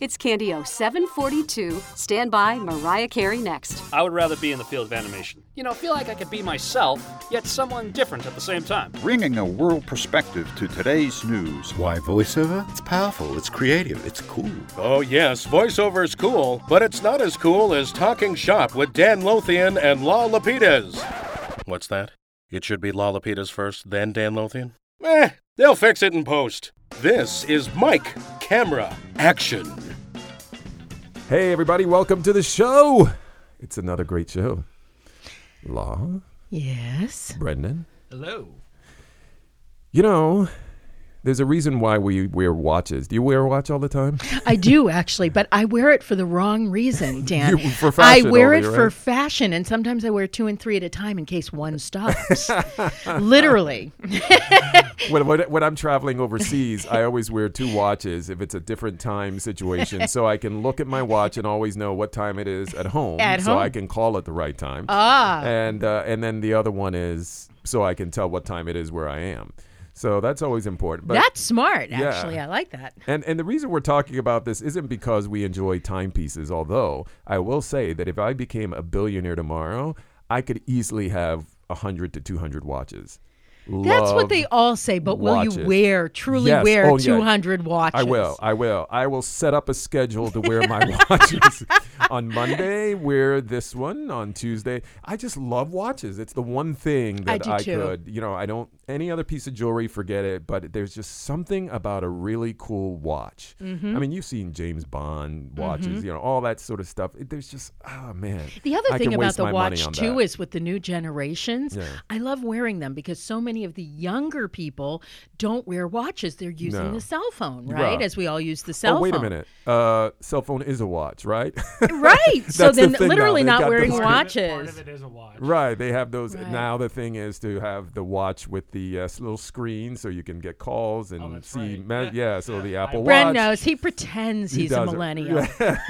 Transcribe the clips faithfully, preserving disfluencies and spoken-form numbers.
It's Candy O seven forty-two. Stand by, Mariah Carey next. I would rather be in the field of animation. You know, feel like I could be myself, yet someone different at the same time. Bringing a world perspective to today's news. Why voiceover? It's powerful, it's creative, it's cool. Oh yes, voiceover is cool, but it's not as cool as Talking Shop with Dan Lothian and La Lapidez. What's that? It should be La Lapidez first, then Dan Lothian? Eh, they'll fix it in post. This is Mike, Camera, Action. Hey everybody, welcome to the show. It's another great show. Law. Yes. Brendan. Hello. You know, there's a reason why we wear watches. Do you wear a watch all the time? I do, actually, but I wear it for the wrong reason, Dan. You, for fashion I wear only, it right? for fashion, and sometimes I wear two and three at a time in case one stops. Literally. when, when, when I'm traveling overseas, I always wear two watches if it's a different time situation, so I can look at my watch and always know what time it is at home, At so home. I can call at the right time. Ah. And uh, and then the other one is so I can tell what time it is where I am. So that's always important. But That's smart, Yeah. actually. I like that. And and the reason we're talking about this isn't because we enjoy timepieces, although I will say that if I became a billionaire tomorrow, I could easily have one hundred to two hundred watches. That's what Love they all say, but will watches. you wear, truly Yes. wear Oh, yeah. two hundred watches? I will. I will. I will set up a schedule to wear my watches. On Monday, wear this one. On Tuesday, I just love watches. It's the one thing I that do I, too. could, you know, I don't, any other piece of jewelry, forget it. But there's just something about a really cool watch. Mm-hmm. I mean, you've seen James Bond watches, Mhm. you know, all that sort of stuff. It, there's just, oh, man. The other I thing can about waste the my money watch, on too, that. is with the new generations, Yeah. I love wearing them because so many of the younger people don't wear watches. They're using No. the cell phone, right? Right. As we all use the cell oh, wait phone. a minute. Uh, cell phone is a watch, right? Right. So That's the then thing now. literally They've not got wearing those- watches. Part of it is a watch. Right, they have those. Right. Now the thing is to have the watch with the uh, s- little screen so you can get calls and Oh, that's see. right. Me- yeah, so the Apple Bren Watch. knows. He pretends He he's a does it. millennial.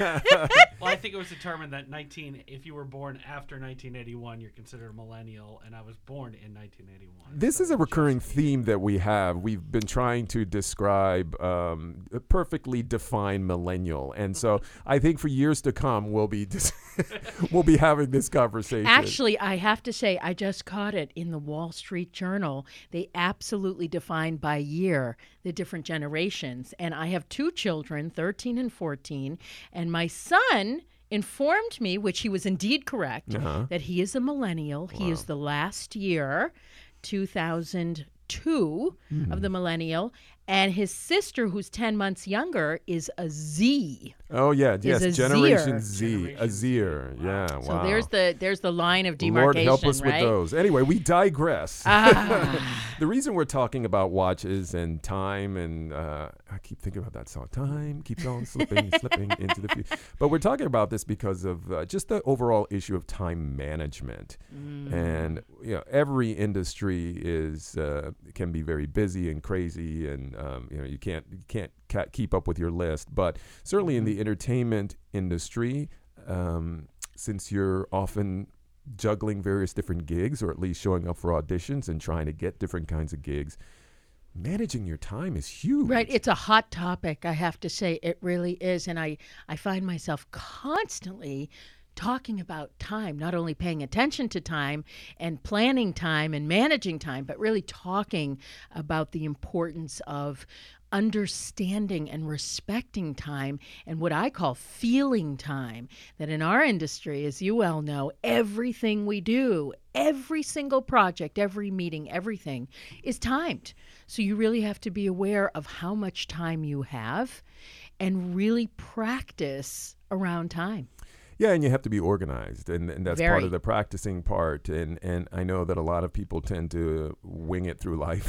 Well, I think it was determined that nineteen, if you were born after nineteen eighty-one, you're considered a millennial, and I was born in nineteen eighty-one. This so is a just- recurring theme that we have. We've been trying to describe um, a perfectly defined millennial, and so I think for years to come we'll be dis- we'll be having this conversation. Actually, I have to say, I just caught it in the Wall Street Journal. They absolutely defined by year the different generations. And I have two children, thirteen and fourteen, and my son informed me, which he was indeed correct, Uh-huh. that he is a millennial. He is the last year, two thousand two Hmm. of the millennial, and his sister, who's ten months younger, is a Z. Oh yeah, yes, a Generation Zer. Z, a Generation Z. Zer. Yeah, So wow. there's the there's the line of Lord demarcation, help us right? with those. Anyway, we digress. Ah. The reason we're talking about watches and time, and uh, I keep thinking about that song, time keeps on slipping, slipping into the future. But we're talking about this because of uh, just the overall issue of time management. Mm. And you know, every industry is uh, can be very busy and crazy, and um, you know, you can't you can't ca- keep up with your list. But certainly in the entertainment industry, um, since you're often juggling various different gigs, or at least showing up for auditions and trying to get different kinds of gigs, managing your time is huge. Right. It's a hot topic, I have to say. It really is. And I, I find myself constantly talking about time, not only paying attention to time and planning time and managing time, but really talking about the importance of understanding and respecting time and what I call feeling time. That in our industry, as you well know, everything we do, every single project, every meeting, everything is timed. So you really have to be aware of how much time you have and really practice around time. Yeah, and you have to be organized, and, and that's part Very. of the practicing part. And, and I know that a lot of people tend to wing it through life.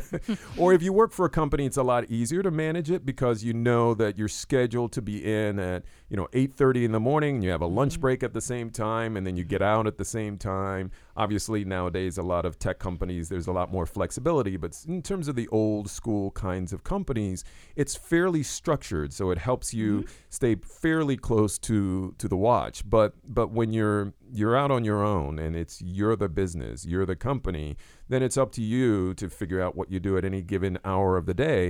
Or if you work for a company, it's a lot easier to manage it because you know that you're scheduled to be in at, you know, eight thirty in the morning, and you have a lunch break at the same time, and then you get out at the same time. Obviously, nowadays, a lot of tech companies, there's a lot more flexibility. But in terms of the old school kinds of companies, it's fairly structured, so it helps you Mm-hmm. stay fairly close to to the watch. But but when you're you're out on your own and it's you're the business, you're the company, then it's up to you to figure out what you do at any given hour of the day.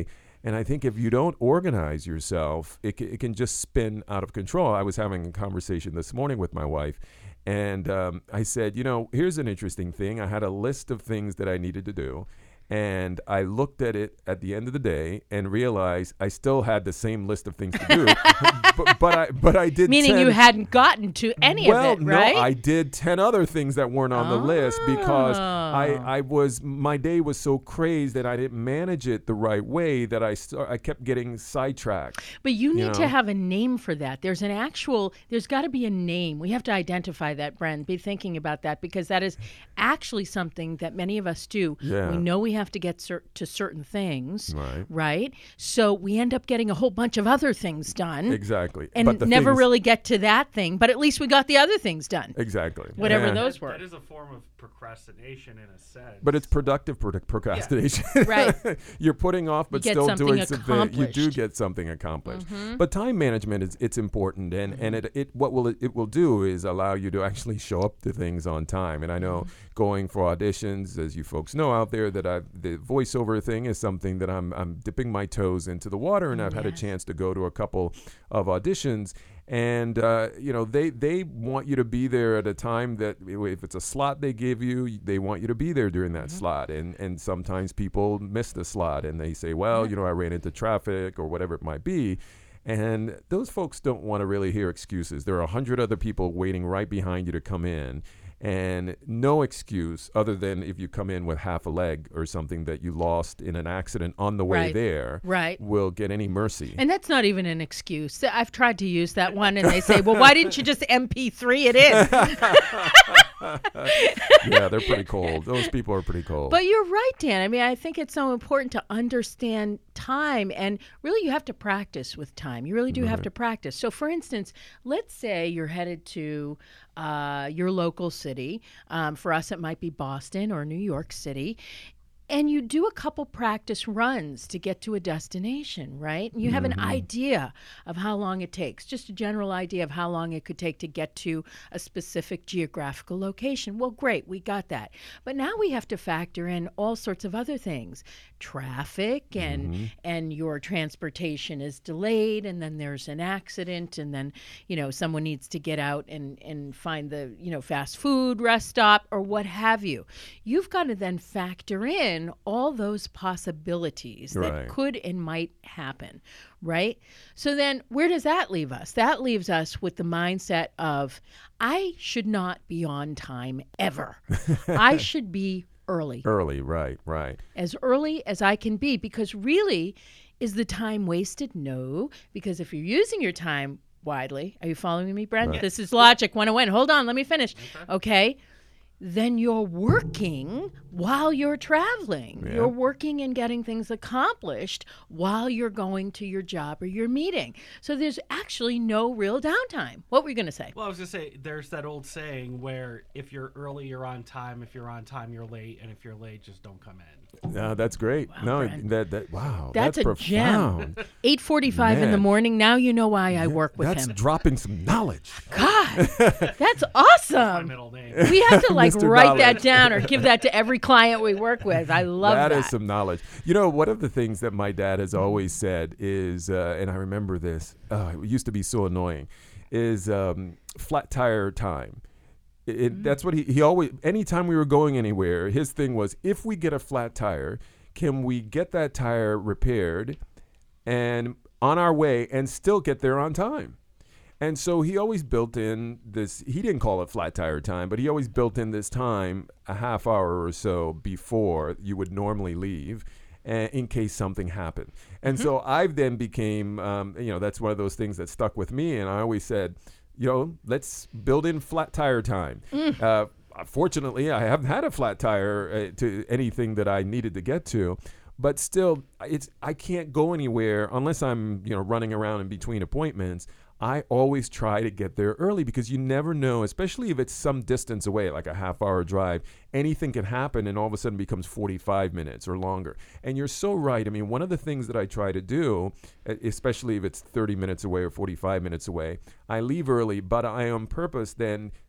And I think if you don't organize yourself, it, c- it can just spin out of control. I was having a conversation this morning with my wife, and um, I said, you know, here's an interesting thing. I had a list of things that I needed to do. And I looked at it at the end of the day and realized I still had the same list of things to do, but, but I but I did. Meaning ten, you hadn't gotten to any well, of it, right? no, I did ten other things that weren't on the list because I, Oh. I was my day was so crazed that I didn't manage it the right way that I st- I kept getting sidetracked. But you need know? to have a name for that. There's an actual, there's got to be a name. We have to identify that, Bren. Be thinking about that because that is actually something that many of us do. Yeah. We know we have to get cer- to certain things, Right. right? So we end up getting a whole bunch of other things done. Exactly, And but the never thing is- really get to that thing, but at least we got the other things done. exactly Whatever And- those That- were. That is a form of procrastination in a sense. But it's productive pro- procrastination. Right. You're putting off, but get still something doing something. You do accomplished. Mm-hmm. get something accomplished. But time management is it's important, and and it, it what will it, it will do is allow you to actually show up to things on time. And I know Mm-hmm. going for auditions, as you folks know out there, that I the voiceover thing is something that I'm I'm dipping my toes into the water, and I've had a Yes. chance to go to a couple of auditions. And uh, you know they they want you to be there at a time that if it's a slot they give you, they want you to be there during that slot. And and sometimes people miss the slot and they say, well, you know, I ran into traffic or whatever it might be. And those folks don't want to really hear excuses. There are a hundred other people waiting right behind you to come in. And no excuse other than if you come in with half a leg or something that you lost in an accident on the way Right. there Right. will get any mercy. And that's not even an excuse. I've tried to use that one, and they say, well, why didn't you just M P three it in? Yeah, they're pretty cold. Those people are pretty cold. But you're right, Dan. I mean, I think it's so important to understand time. And really, you have to practice with time. You really do have to practice. So, for instance, let's say you're headed to uh, your local city. Um, for us, it might be Boston or New York City. And you do a couple practice runs to get to a destination, right? And you have an idea of how long it takes, just a general idea of how long it could take to get to a specific geographical location. Well, great, we got that. But now we have to factor in all sorts of other things. Traffic and and your transportation is delayed, and then there's an accident, and then, you know, someone needs to get out and, and find the, you know, fast food rest stop or what have you. You've got to then factor in all those possibilities that Right. could and might happen, right? So then where does that leave us? That leaves us with the mindset of, I should not be on time ever. I should be early, Early, right, right. as early as I can be, because really, is the time wasted? No, because if you're using your time widely, are you following me, Brent? Right. This is logic one oh one. Hold on, let me finish. Okay. Then you're working while you're traveling. Yeah. You're working and getting things accomplished while you're going to your job or your meeting. So there's actually no real downtime. What were you going to say? Well, I was going to say, there's that old saying where if you're early, you're on time. If you're on time, you're late. And if you're late, just don't come in. No, that's great. no, Brent. that that wow, That's, that's, a profound. gem. eight forty-five in the Man. morning. Now you know why I work with That's him. dropping some knowledge. God, that's My awesome. middle name. We have to like Mister write that Knowledge. down or give that to every client we work with. I love that. That is some knowledge. You know, one of the things that my dad has always said is, uh, and I remember this, uh, it used to be so annoying, is um, flat tire time. It, it, That's what he, he always, anytime we were going anywhere, his thing was, if we get a flat tire, can we get that tire repaired and on our way and still get there on time? And so he always built in this, he didn't call it flat tire time, but he always built in this time a half hour or so before you would normally leave uh, in case something happened. And so I then became, um, you know, that's one of those things that stuck with me. And I always said, you know, let's build in flat tire time. Uh, fortunately, I haven't had a flat tire uh, to anything that I needed to get to. But still, it's I can't go anywhere unless I'm, you know, running around in between appointments. I always try to get there early because you never know, especially if it's some distance away, like a half hour drive, anything can happen and all of a sudden becomes forty-five minutes or longer. And you're so right. I mean, one of the things that I try to do, especially if it's thirty minutes away or forty-five minutes away, I leave early, but I on purpose then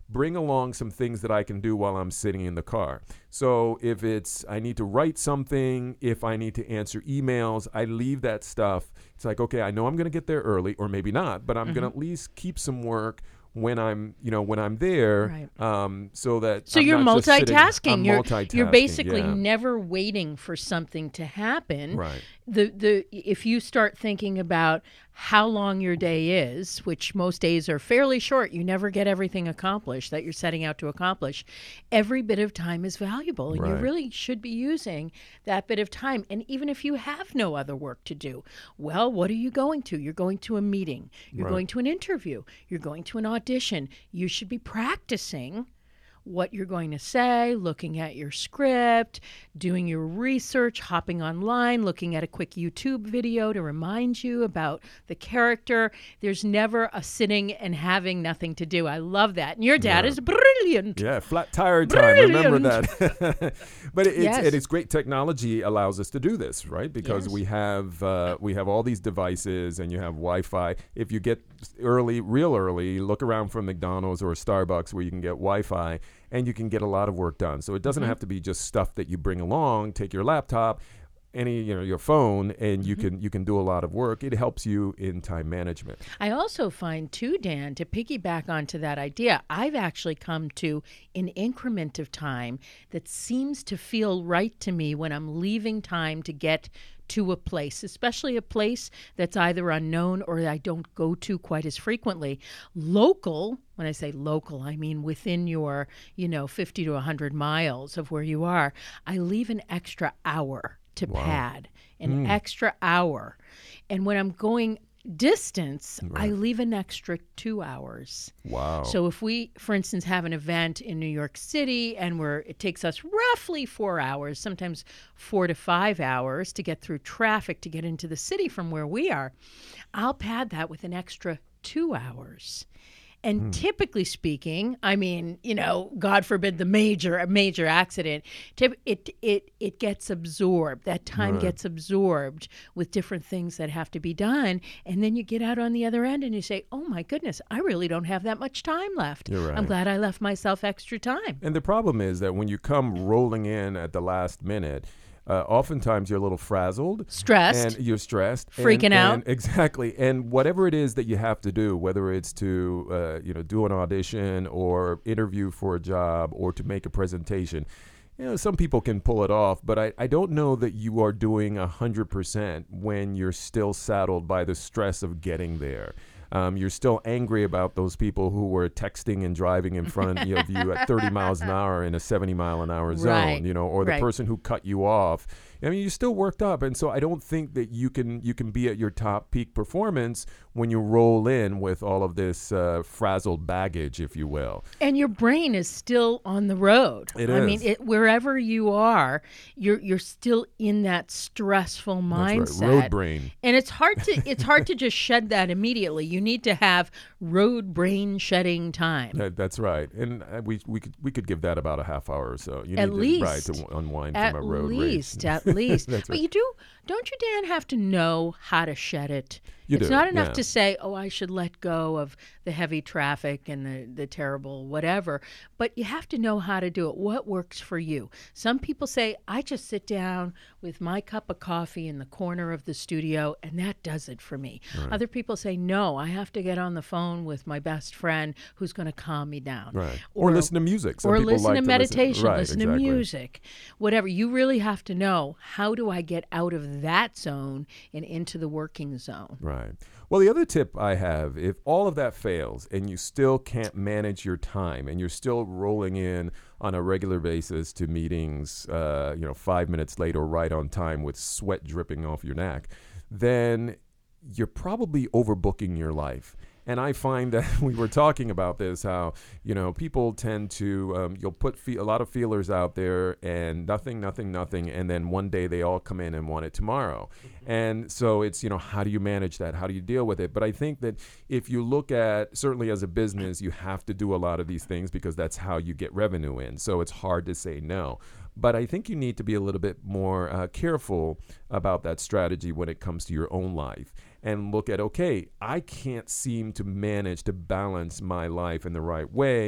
bring along some things that I can do while I'm sitting in the car. So if it's, I need to write something, if I need to answer emails, I leave that stuff. It's like, okay, I know I'm going to get there early, or maybe not, but I'm mm-hmm. going to at least keep some work when I'm, you know, when I'm there, right. um, so that so I'm you're not just sitting- multitasking. I'm You're multitasking. you're basically yeah. never waiting for something to happen. Right. The the if you start thinking about how long your day is, which most days are fairly short, you never get everything accomplished that you're setting out to accomplish. Every bit of time is valuable, and you Right. really should be using that bit of time. And even if you have no other work to do, well, what are you going to? You're going to a meeting. You're Right. going to an interview. You're going to an audition. You should be practicing what you're going to say, looking at your script, doing your research, hopping online, looking at a quick YouTube video to remind you about the character. There's never a sitting and having nothing to do. I love that. And your dad Yeah. is brilliant. Yeah, flat tire time. Remember Brilliant. that. But it's Yes. and it's great. Technology allows us to do this, right? Because Yes. we have uh, we have all these devices, and you have Wi-Fi. If you get early, real early, look around for McDonald's or Starbucks where you can get Wi-Fi, and you can get a lot of work done. So it doesn't Mm-hmm. have to be just stuff that you bring along. Take your laptop, any you know your phone, and you Mm-hmm. can you can do a lot of work. It helps you in time management. I also find, too, Dan, to piggyback onto that idea, I've actually come to an increment of time that seems to feel right to me when I'm leaving time to get to a place, especially a place that's either unknown or I don't go to quite as frequently. Local, when I say local, I mean within your, you know, fifty to one hundred miles of where you are, I leave an extra hour to pad, an extra hour. And when I'm going distance, I leave an extra two hours. Wow. So if we, for instance, have an event in New York City and we're, it takes us roughly four hours, sometimes four to five hours to get through traffic to get into the city from where we are, I'll pad that with an extra two hours. And typically speaking, I mean, you know, God forbid the major a major accident, tip, it it it gets absorbed. That time Right. gets absorbed with different things that have to be done, and then you get out on the other end and you say, "Oh my goodness, I really don't have that much time left. You're I'm right. glad I left myself extra time." And the problem is that when you come rolling in at the last minute, uh, oftentimes you're a little frazzled. Stressed. And you're stressed. Freaking and, out. And exactly. And whatever it is that you have to do, whether it's to, uh, you know, do an audition or interview for a job or to make a presentation, you know, some people can pull it off, but I, I don't know that you are doing one hundred percent when you're still saddled by the stress of getting there. Um, you're still angry about those people who were texting and driving in front of you at thirty miles an hour in a seventy mile an hour zone, Right, you know, or the right. person who cut you off. I mean, you're still worked up, and so I don't think that you can you can be at your top peak performance when you roll in with all of this uh, frazzled baggage, if you will. And your brain is still on the road. It I is. mean, it, wherever you are, you're you're still in that stressful That's mindset. right. Road brain. And it's hard to it's hard to just shed that immediately. You need to have road brain shedding time. That, that's right, and uh, we we could we could give that about a half hour or so. You At need least. to, right, to unwind At from a road least, race. at least. That's But right. you do, don't you, Dan, have to know how to shed it? You it's do, not enough yeah. to say, oh, I should let go of the heavy traffic and the, the terrible whatever, but you have to know how to do it. What works for you? Some people say, I just sit down with my cup of coffee in the corner of the studio, and that does it for me. Other people say, no, I have to get on the phone with my best friend who's going to calm me down. Right. Or, listen to music. Some or people listen like to to meditation, Right, listen to exactly. music, whatever. You really have to know, how do I get out of that zone and into the working zone? Right. Well, the other tip I have, if all of that fails and you still can't manage your time and you're still rolling in on a regular basis to meetings, uh, you know, five minutes late or right on time with sweat dripping off your neck, then you're probably overbooking your life. And I find that we were talking about this, how, you know, people tend to, um, you'll put fe- a lot of feelers out there and nothing, nothing, nothing. And then one day they all come in and want it tomorrow. And so it's, you know, how do you manage that? How do you deal with it? But I think that if you look at, certainly as a business, you have to do a lot of these things because that's how you get revenue in. So it's hard to say no. But I think you need to be a little bit more uh, careful about that strategy when it comes to your own life and look at, okay, I can't seem to manage to balance my life in the right way.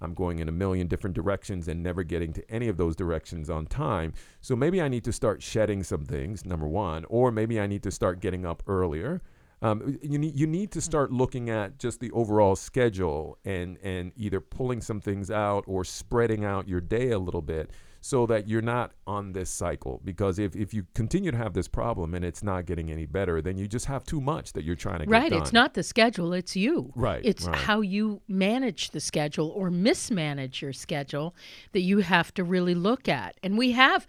I'm going in a million different directions and never getting to any of those directions on time. So maybe I need to start shedding some things, number one, or maybe I need to start getting up earlier. Um, you need you need to start looking at just the overall schedule and and either pulling some things out or spreading out your day a little bit so that you're not on this cycle. Because if, if you continue to have this problem and it's not getting any better, then you just have too much that you're trying to right, get done. It's not the schedule, it's you. Right, It's right. how you manage the schedule or mismanage your schedule that you have to really look at. And we have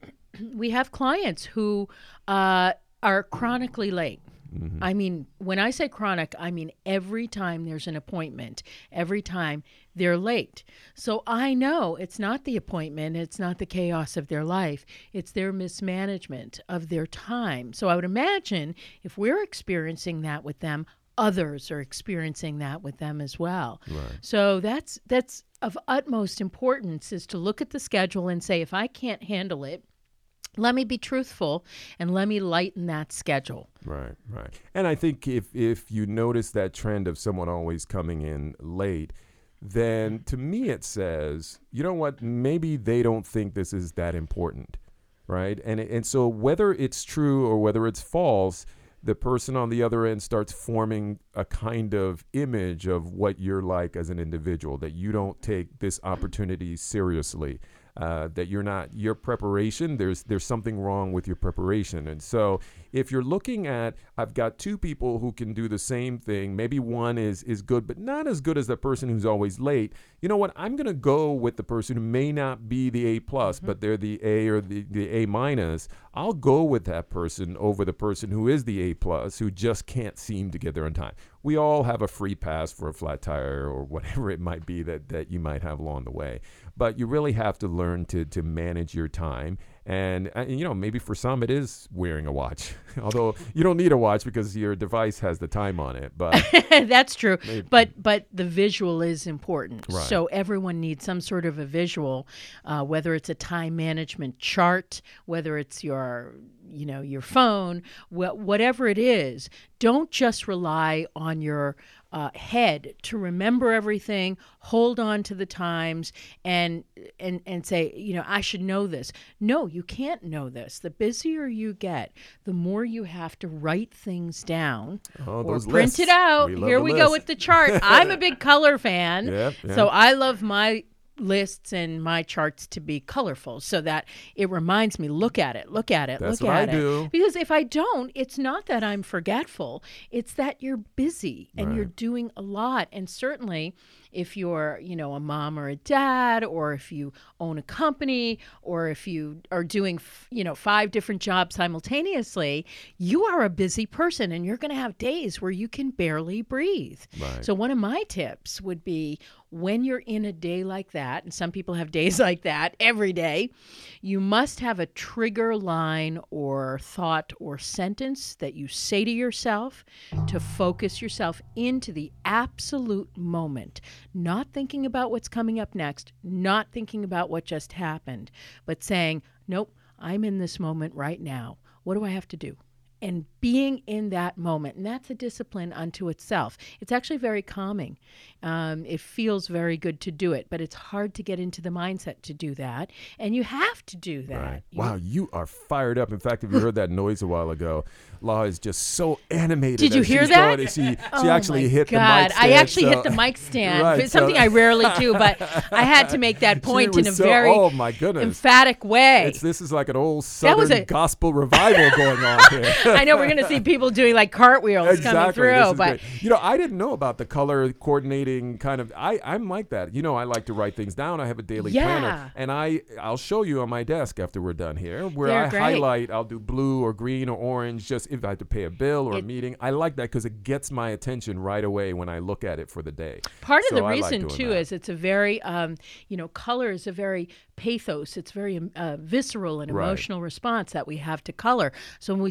we have clients who uh, are chronically late. Mm-hmm. I mean, when I say chronic, I mean every time there's an appointment, every time they're late. So I know it's not the appointment, it's not the chaos of their life, it's their mismanagement of their time. So I would imagine if we're experiencing that with them, others are experiencing that with them as well. Right. So that's that's of utmost importance, is to look at the schedule and say, if I can't handle it, let me be truthful and let me lighten that schedule. Right, right. And I think if if you notice that trend of someone always coming in late, then to me it says, you know what, maybe they don't think this is that important, right? And and so whether it's true or whether it's false, the person on the other end starts forming a kind of image of what you're like as an individual, that you don't take this opportunity seriously. Uh, that you're not, your preparation, there's there's something wrong with your preparation. And so if you're looking at, I've got two people who can do the same thing, maybe one is is good, but not as good as the person who's always late, you know what, I'm going to go with the person who may not be the A plus, mm-hmm. but they're the A or the, the A minus. I'll go with that person over the person who is the A plus, who just can't seem to get there on time. We all have a free pass for a flat tire or whatever it might be that, that you might have along the way. But you really have to learn to to manage your time. And, uh, you know, maybe for some it is wearing a watch, although you don't need a watch because your device has the time on it. But that's true. Maybe. But but the visual is important. Right. So everyone needs some sort of a visual, uh, whether it's a time management chart, whether it's your, you know, your phone, wh- whatever it is. Don't just rely on your uh, head to remember everything, hold on to the times, and and and say, you know, I should know this. No, you can't know this. The busier you get, the more you have to write things down Oh, or those print lists. it out. We love Here the we list. go with the chart. I'm a big color fan, Yep, yep. so I love my lists and my charts to be colorful so that it reminds me, look at it, look at it, That's look what at I it. do. Because if I don't, it's not that I'm forgetful. It's that you're busy and Right. you're doing a lot. And certainly if you're, you know, a mom or a dad, or if you own a company, or if you are doing, f- you know, five different jobs simultaneously, you are a busy person and you're going to have days where you can barely breathe. Right. So one of my tips would be, when you're in a day like that, and some people have days like that every day, you must have a trigger line or thought or sentence that you say to yourself to focus yourself into the absolute moment, not thinking about what's coming up next, not thinking about what just happened, but saying, nope, I'm in this moment right now. What do I have to do? And being in that moment. And that's a discipline unto itself. It's actually very calming. Um, it feels very good to do it, but it's hard to get into the mindset to do that. And you have to do that. Right. You- Wow, you are fired up. In fact, if you heard that noise a while ago, Law is just so animated. Did you as hear she's that? going. She, she Oh actually my hit God. the mic stand. I actually so- hit the mic stand. Right, It's something so- I rarely do, but I had to make that She point in was a so- very oh my goodness. emphatic way. It's, this is like an old That was Southern a- gospel revival going on here. I know we're going to see people doing like cartwheels coming Exactly. This through, is but great. You know, I didn't know about the color coordinating kind of. I I'm like that. You know, I like to write things down. I have a daily Yeah. planner, and I I'll show you on my desk after we're done here, where They're I great. highlight. I'll do blue or green or orange, just if I have to pay a bill or a It- meeting. I like that because it gets my attention right away when I look at it for the day. part of So the I like reason doing too that. is it's a very, um, you know, color is a very pathos. It's very uh, visceral and Right. emotional response that we have to color. So when we see something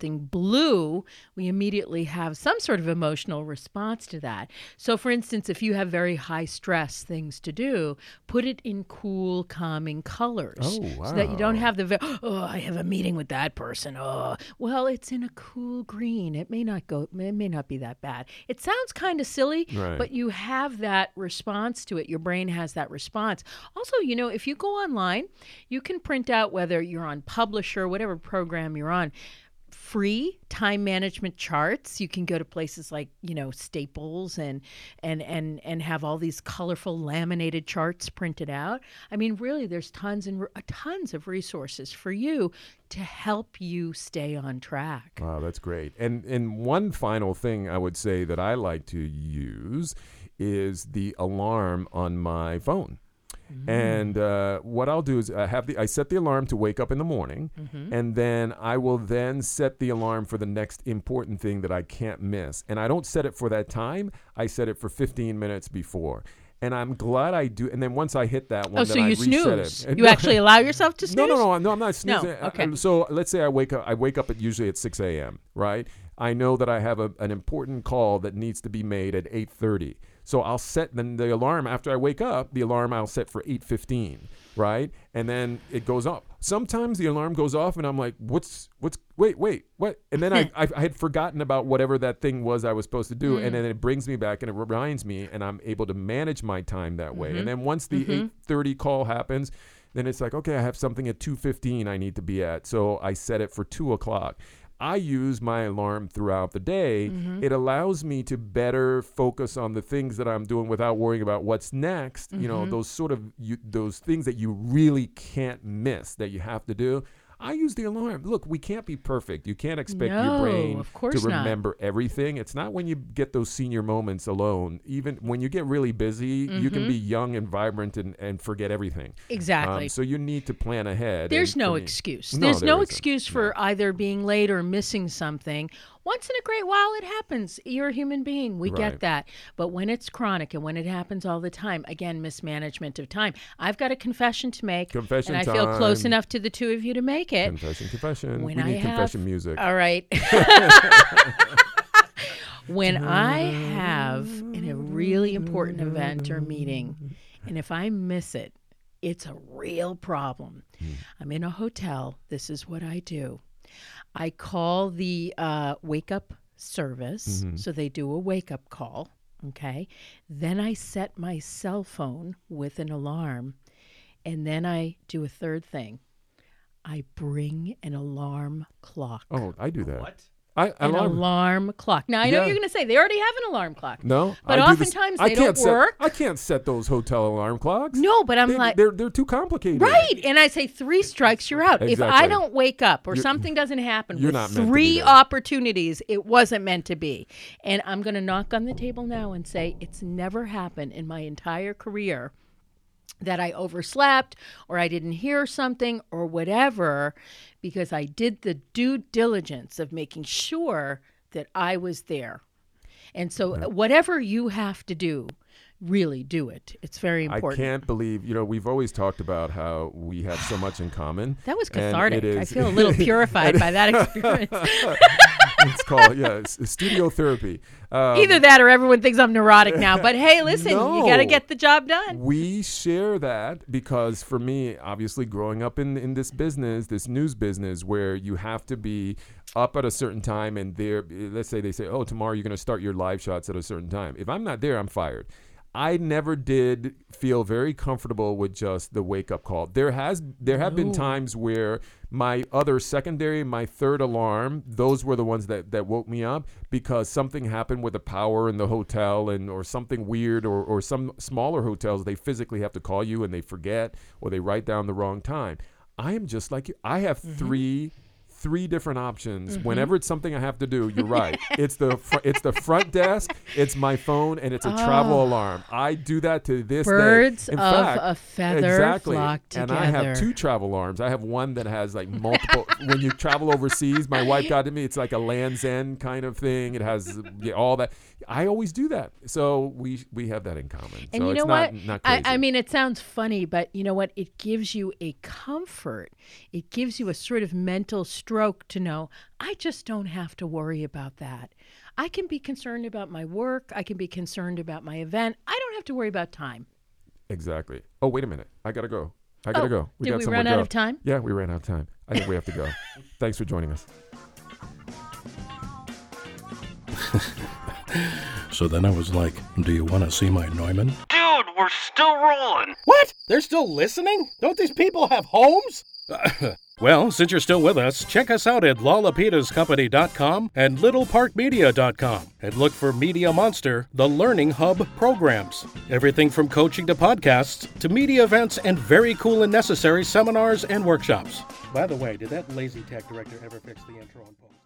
something blue, we immediately have some sort of emotional response to that. So, for instance, if you have very high stress things to do, put it in cool, calming colors. Oh, wow. So that you don't have the, ve- oh, I have a meeting with that person. Oh, well, it's in a cool green. It may not go, it may not be that bad. It sounds kind of silly, Right. but you have that response to it. Your brain has that response. Also, you know, if you go online, you can print out whether you're on Publisher, whatever program you're on, free time management charts. You can go to places like, you know, Staples and and and and have all these colorful laminated charts printed out. I mean, really, there's tons and tons of resources for you to help you stay on track. Wow, that's great. And and one final thing I would say that I like to use is the alarm on my phone. Mm. And uh, what I'll do is I have the I set the alarm to wake up in the morning, mm-hmm. and then I will then set the alarm for the next important thing that I can't miss. And I don't set it for that time. I set it for fifteen minutes before. And I'm glad I do. And then once I hit that one, oh, then so I you reset snooze. it. You actually allow yourself to snooze? No, no, no, no. I'm not snoozing. No, okay. Uh, So let's say I wake up. I wake up at usually at six a.m. Right? I know that I have a, an important call that needs to be made at eight thirty. So I'll set then the alarm after I wake up. The alarm I'll set for eight fifteen. Right? And then it goes off. Sometimes the alarm goes off, and I'm like, "What's what's? Wait, wait, what?" And then I, I I had forgotten about whatever that thing was I was supposed to do, mm. and then it brings me back and it reminds me, and I'm able to manage my time that way. Mm-hmm. And then once the mm-hmm. eight thirty call happens, then it's like, okay, I have something at two fifteen I need to be at, so I set it for two o'clock. I use my alarm throughout the day. Mm-hmm. It allows me to better focus on the things that I'm doing without worrying about what's next. Mm-hmm. You know, those sort of you, those things that you really can't miss that you have to do. I use the alarm. Look, we can't be perfect. You can't expect no, your brain of course to remember not. everything. It's not when you get those senior moments alone. Even when you get really busy, mm-hmm. you can be young and vibrant and, and forget everything. Exactly. Um, so you need to plan ahead. There's no me, excuse. No, There's there no isn't. excuse for no. either being late or missing something. Once in a great while, it happens. You're a human being. We Right. get that. But when it's chronic and when it happens all the time, again, mismanagement of time. I've got a confession to make. Confession And I feel close time. enough to the two of you to make it. Confession, confession. When we I need have, confession music. All right. When I have in a really important event or meeting, and if I miss it, it's a real problem. Mm. I'm in a hotel. This is what I do. I call the uh, wake-up service, mm-hmm. so they do a wake-up call, okay? Then I set my cell phone with an alarm, and then I do a third thing. I bring an alarm clock. Oh, I do that. What? I, An alarm. alarm clock. Now, I know Yeah. what you're going to say. They already have an alarm clock. No, But I do this- oftentimes I they can't don't set, work. I can't set those hotel alarm clocks. No, but I'm They- like, they're they're too complicated. right. And I say three strikes, you're out. If I Exactly. don't wake up or You're- something doesn't happen you're with not meant to be three there. opportunities, it wasn't meant to be. And I'm going to knock on the table now and say it's never happened in my entire career that I overslept or I didn't hear something or whatever, because I did the due diligence of making sure that I was there. And so Yeah. whatever you have to do, really do it. It's very I important. can't believe, you know, we've always talked about how we have so much in common. That was and it cathartic. I is- feel a little purified by that experience. It's called, yeah, it's, it's studio therapy. Um, Either that or everyone thinks I'm neurotic now. But hey, listen, you got to No. get the job done. We share that because for me, obviously growing up in, in this business, this news business where you have to be up at a certain time and there, let's say they say, oh, tomorrow you're going to start your live shots at a certain time. If I'm not there, I'm fired. I never did feel very comfortable with just the wake up call. There has there have been No. times where my other secondary, my third alarm, those were the ones that, that woke me up because something happened with the power in the hotel and or something weird or, or some smaller hotels, they physically have to call you and they forget or they write down the wrong time. I am just like you. I have mm-hmm. three Three different options. Mm-hmm. Whenever it's something I have to do, you're right. It's the fr- it's the front desk, it's my phone, and it's a Oh. travel alarm. I do that to this Birds day. In of fact, a feather exactly. flock And together. I have two travel alarms. I have one that has like multiple. When you travel overseas, my wife got to me. It's like a Land's End kind of thing. It has yeah, all that. I always do that. So we we have that in common. And so you know it's what? Not, not I, crazy. I mean, it sounds funny, but you know what? It gives you a comfort. It gives you a sort of mental strength stroke to know I just don't have to worry about that. I can be concerned about my work. I can be concerned about my event. I don't have to worry about time. Exactly. Oh, wait a minute. I got to go. I got to Oh, go. did got we somewhere run to out go. of time? Yeah, we ran out of time. I think we have to go. Thanks for joining us. So then I was like, do you want to see my Neumann? Dude, we're still rolling. What? They're still listening? Don't these people have homes? Well, since you're still with us, check us out at lalapitas company dot com and little park media dot com and look for Media Monster, the Learning Hub programs. Everything from coaching to podcasts to media events and very cool and necessary seminars and workshops. By the way, did that lazy tech director ever fix the intro on post?